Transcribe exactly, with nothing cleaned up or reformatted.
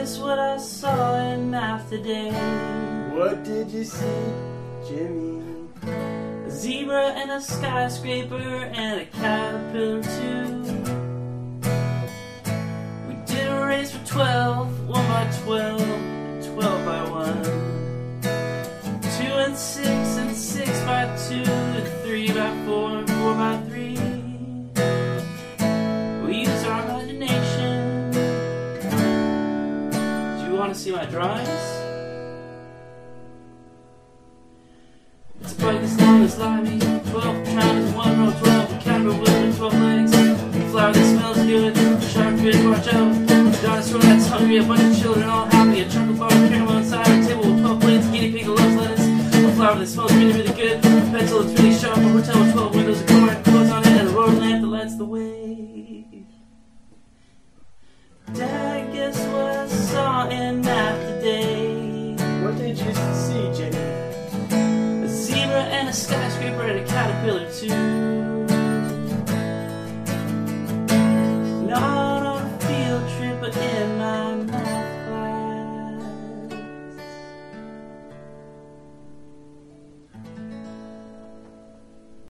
guess what I saw in math today? What did you see, Jimmy? A zebra and a skyscraper and a caterpillar too. We did a race for twelve, one by twelve, twelve by one, two and six and six by two, and three by four and four by three. We used our imagination. Do you want to see my drawings? It's a bike as long as Limey, twelve pounds, one row, twelve, a caterpillar with twelve legs, a flower that smells good, a shark fish, watch out, a dinosaur that's hungry, a bunch of children all happy, a chocolate bar, caramel inside, a table with twelve plates, a guinea pig that loves lettuce, a flower that smells really, really good, a pencil that's really sharp, a hotel with twelve windows, a car and clothes on it, and a road lamp that lights the way. Dad, guess what I saw in math today? What did you see, Jimmy? A zebra and a skyscraper and a caterpillar too.